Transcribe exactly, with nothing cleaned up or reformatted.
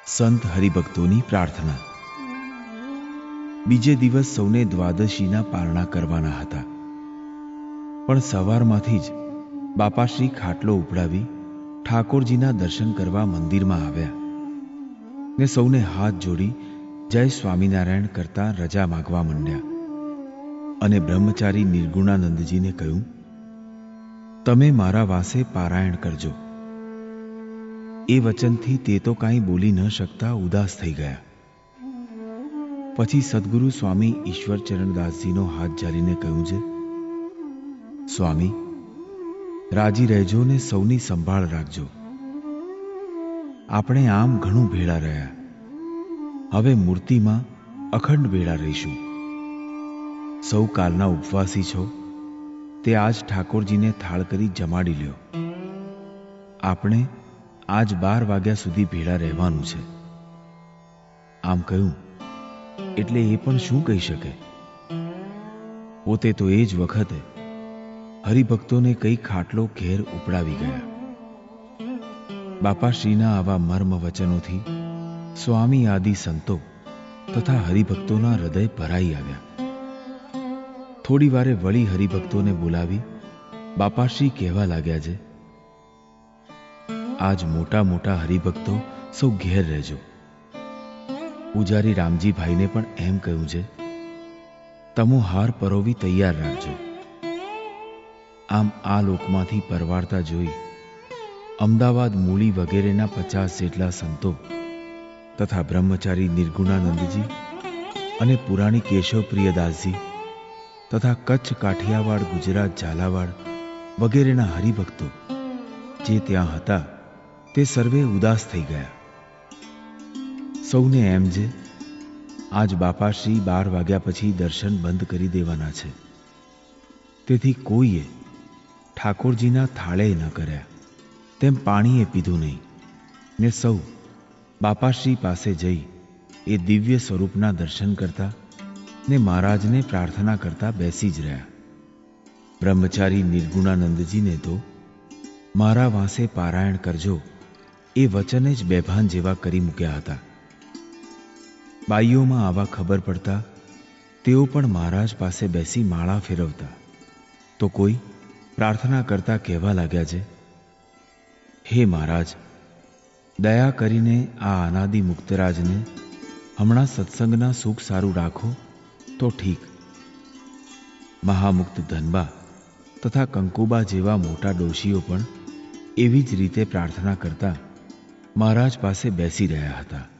સંત હરિભક્તોની પ્રાર્થના. બીજે દિવસ સૌને દ્વાદશીના પારણા કરવાના હતા, પણ સવારમાંથી જ બાપાશ્રી ખાટલો ઉપડાવી ઠાકોરજીના દર્શન કરવા મંદિરમાં આવ્યા ને સૌને હાથ જોડી જય સ્વામિનારાયણ કરતા રજા માગવા માંડ્યા અને બ્રહ્મચારી નિર્ગુણાનંદજીને કહ્યું, તમે મારા વાસે પારાયણ કરજો. એ વચનથી તે તો કાંઈ બોલી ન શકતા ઉદાસ થઈ ગયા. પછી સદગુરુ સ્વામી ઈશ્વરચરણદાસજીનો હાથ ઝાલીને કહ્યું છે, સ્વામી, રાજી રહેજો ને સૌની સંભાળ રાખજો. આપણે આમ ઘણું ભેળા રહ્યા, હવે મૂર્તિમાં અખંડ ભેળા રહીશું. સૌ કાલના ઉપવાસી છો, તે આજ ઠાકોરજીને થાળ કરી જમાડી લ્યો. આપણે આજ બાર વાગ્યા સુધી ભેળા રહેવાનું છે. આમ કહ્યું એટલે એ પણ શું કહી શકે? પોતે તો એ જ વખતે હરિભક્તોને કઈ ખાટલો ઘેર ઉપડાવી ગયા. બાપાશ્રીના આવા મર્મ વચનોથી સ્વામી આદિ સંતો તથા હરિભક્તોના હૃદય ભરાઈ આવ્યા. થોડી વારે વળી હરિભક્તોને બોલાવી બાપાશ્રી કહેવા લાગ્યા છે, આજ મોટા મોટા હરિભક્તો સૌ ઘેર રહેજો. પૂજારી રામજીભાઈને પણ એમ કહ્યું છે, તમો હાર પરોવી તૈયાર રાખજો. આમ આ લોકમાંથી પરવારતા જોઈ અમદાવાદ મૂળી વગેરેના પચાસ જેટલા સંતો તથા બ્રહ્મચારી નિર્ગુણાનંદજી અને પુરાણી કેશવ પ્રિયદાસજી તથા કચ્છ કાઠિયાવાડ ગુજરાત ઝાલાવાડ વગેરેના હરિભક્તો જે ત્યાં હતા તે સર્વે ઉદાસ થઈ ગયા. સૌને એમ છે આજ બાપાશ્રી બાર વાગ્યા પછી દર્શન બંધ કરી દેવાના છે, તેથી કોઈએ ઠાકોરજીના થાળે ન કર્યા, તેમ પાણીએ પીધું નહીં ને સૌ બાપાશ્રી પાસે જઈ એ દિવ્ય સ્વરૂપના દર્શન કરતા ને મહારાજને પ્રાર્થના કરતા બેસી જ રહ્યા. બ્રહ્મચારી નિર્ગુણાનંદજીને તો મારા વાંસે પારાયણ કરજો એ વચને જ બેભાન જેવા કરી મૂક્યા હતા. બાઈઓમાં આવા ખબર પડતા તેઓ પણ મહારાજ પાસે બેસી માળા ફેરવતા તો કોઈ પ્રાર્થના કરતા કહેવા લાગ્યા છે, હે મહારાજ, દયા કરીને આ અનાદિ મુક્તરાજને હમણાં સત્સંગના સુખ સારું રાખો તો ઠીક. મહામુક્ત ધનબા તથા કંકુબા જેવા મોટા ડોશીઓ પણ એવી જ રીતે પ્રાર્થના કરતા મહારાજ પાસે બેસી રહ્યા હતા.